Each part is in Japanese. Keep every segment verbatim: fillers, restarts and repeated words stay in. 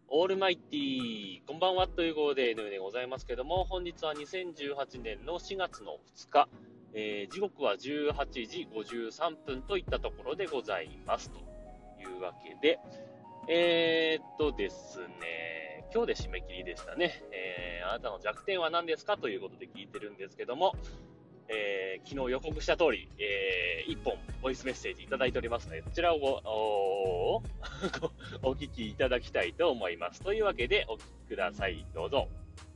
オールマイティー、こんばんはということで N でございますけども、本日はにせんじゅうはちねんのしがつのふつか、えー、時刻はじゅうはちじごじゅうさんぷんといったところでございますというわけで、えー、っとですね、今日で締め切りでしたね。えー、あなたの弱点は何ですかということで聞いてるんですけども、えー、昨日予告した通り、えー、いっぽんボイスメッセージいただいておりますので、こちらをおお聞きいただきたいと思います。というわけでお聞きください。どうぞ。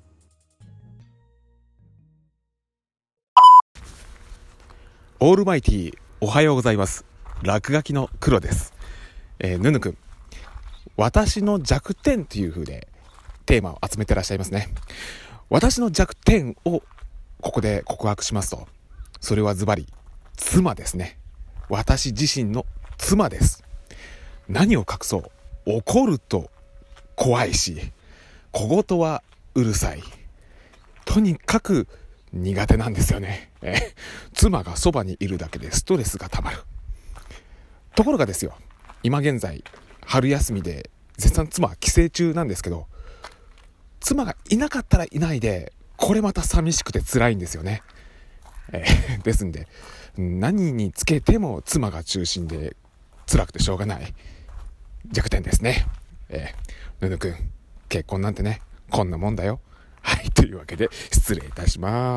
オールマイティー、おはようございます。落書きの黒です。えー、ぬぬくん、私の弱点という風でテーマを集めてらっしゃいますね。私の弱点をここで告白しますと、それはズバリ妻ですね。私自身の妻です。何を隠そう、怒ると怖いし、小言はうるさい。とにかく苦手なんですよね。え妻がそばにいるだけでストレスがたまる。ところがですよ、今現在春休みで絶賛妻は帰省中なんですけど、妻がいなかったらいないでこれまた寂しくて辛いんですよね。えー、ですんで何につけても妻が中心で辛くてしょうがない弱点ですね。えー、ぬぬくん、結婚なんてね、こんなもんだよ。はい、というわけで失礼いたします。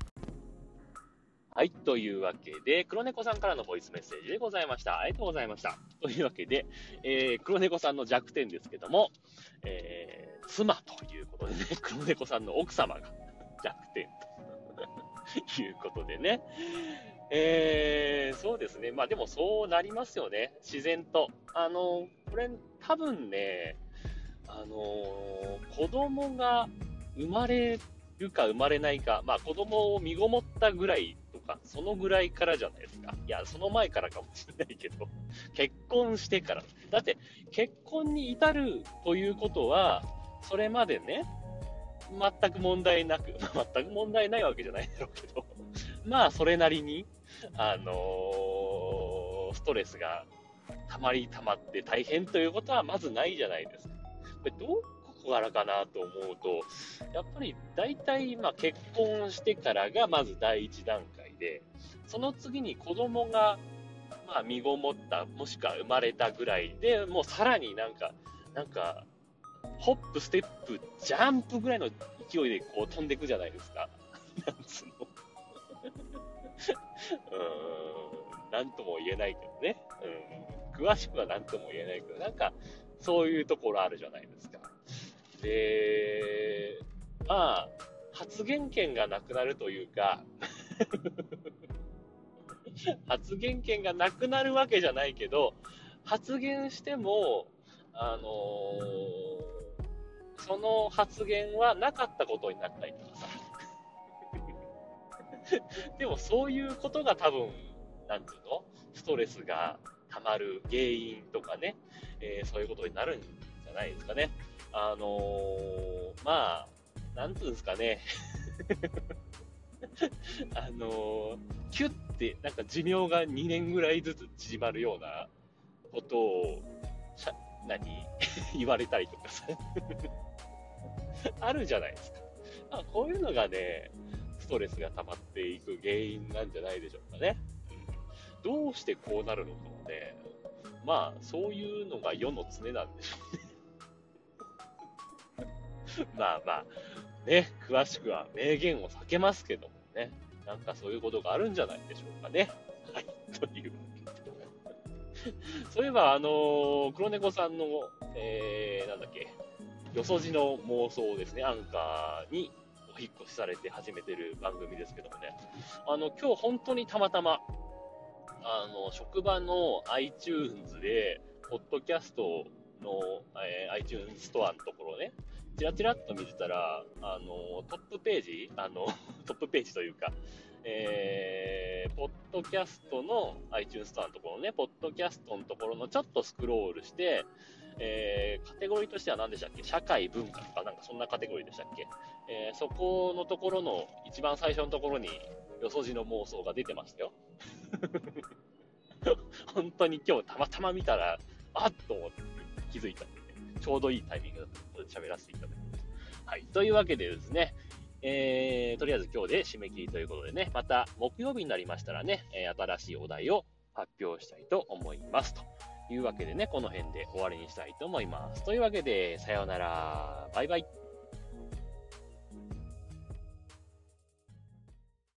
はい、というわけで、黒猫さんからのボイスメッセージでございました。ありがとうございました。というわけで、えー、黒猫さんの弱点ですけども、えー、妻ということでね、黒猫さんの奥様が弱点ということでね、えー、そうですね。まあでもそうなりますよね。自然と。あの、これ多分ね、あのー子供が生まれるか生まれないか、まあ子供を身ごもったぐらいとか、そのぐらいからじゃないですか。いや、その前からかもしれないけど、結婚してから。だって、結婚に至るということは、それまでね、全く問題なく、全く問題ないわけじゃないだろうけど、まあそれなりに、あのーストレスがたまりたまって大変ということはまずないじゃないですか。これどこからかなと思うと、やっぱり大体まあ結婚してからがまず第一段階で、その次に子供がまあ身ごもった、もしくは生まれたぐらいで、もうさらになんか、なんか、ホップ、ステップ、ジャンプぐらいの勢いでこう飛んでいくじゃないですか。なんつうの。うーん、なんとも言えないけどね。うん、詳しくはなんとも言えないけど、なんか、そういうところあるじゃないですか。で、まあ、発言権がなくなるというか、発言権がなくなるわけじゃないけど、発言しても、あのーその発言はなかったことになったりとかさ。でもそういうことが多分、なんていうのストレスが溜まる原因とかね、えーそういうことになるんじゃないですかね。あのーまあ、なんていうんですかね。あのーキュッて、なんか寿命がにねんぐらいずつ縮まるようなことを、しゃ何言われたりとかさ、あるじゃないですか。まあ、こういうのがね、ストレスが溜まっていく原因なんじゃないでしょうかね。どうしてこうなるのかもね、まあ、そういうのが世の常なんでしょうね。まあまあ、ね、詳しくは明言を避けますけどもね、なんかそういうことがあるんじゃないでしょうかね。はい、という。そういえば、あのー黒猫さんの、えー、なんだっけ、よそじの妄想ですね、アンカーにお引っ越しされて始めてる番組ですけどもね、あの、今日本当にたまたま、あの、職場の iTunes で、ポッドキャストの、えー iTunes ストアのところね、チラチラっと見てたら、あの、トップページ、あの、トップページというか、えー、ポッドキャストの iTunes ストアのところね、ポッドキャストのところのちょっとスクロールして、えー、カテゴリーとしては何でしたっけ、社会文化とかなんかそんなカテゴリーでしたっけ、えー、そこのところの一番最初のところによそじの妄想が出てましたよ。本当に今日たまたま見たら、あっと思って気づいたんで、ね、 ちょうどいいタイミングだったので喋らせていただきます。はい。というわけでですね、えー、とりあえず今日で締め切りということでね、また木曜日になりましたらね、えー、新しいお題を発表したいと思いますというわけでね、この辺で終わりにしたいと思います。というわけで、さようなら。バイバイ。